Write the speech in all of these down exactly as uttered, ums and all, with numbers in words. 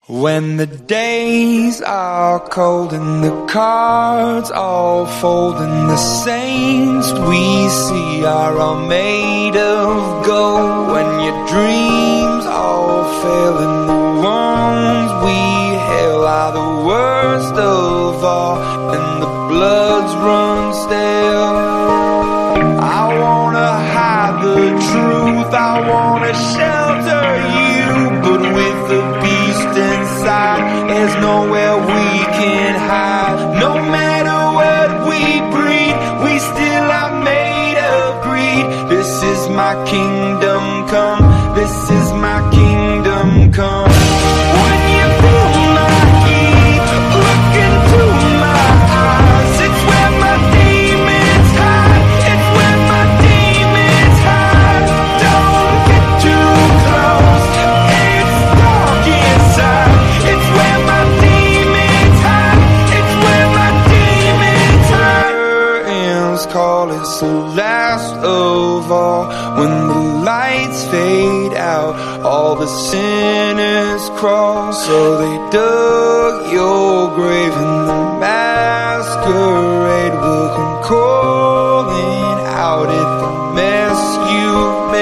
When the days are cold and the cards all fold and the saints we see are all made of gold, when your dreams all fail and the ones we hail are the worst of all and the bloods run stale, I wanna hide the truth, I wanna shelter you, but with the beast inside, there's nowhere we can hide. No matter what we breed, we still are made of greed. This is my kingdom come, this is my kingdom come. When you feel my heat, look into my eyes, it's where my demons hide, it's where my demons hide. Don't get too close, it's dark inside, it's where my demons hide, it's where my demons hide. Curtains call, it's the last of all. When the lights fade out, all the sinners crawl. So they dug your grave and the masquerade will come calling out at the mess you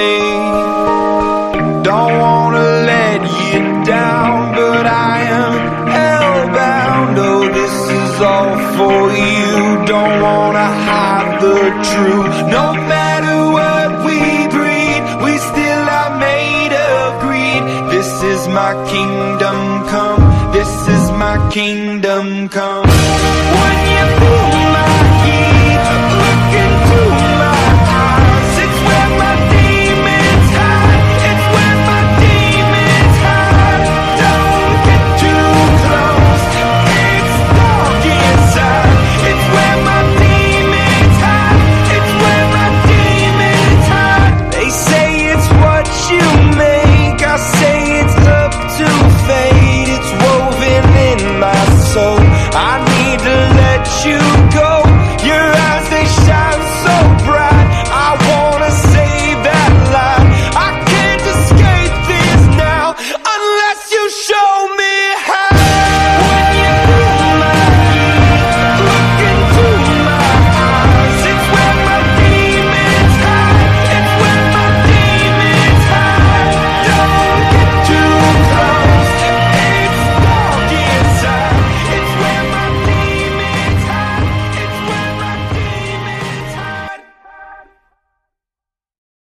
made. Don't wanna let you down, but I am hellbound. Oh, this is all for you. Don't wanna hide the truth. No matter what we breed, we still are made of greed. This is my kingdom come, this is my kingdom come.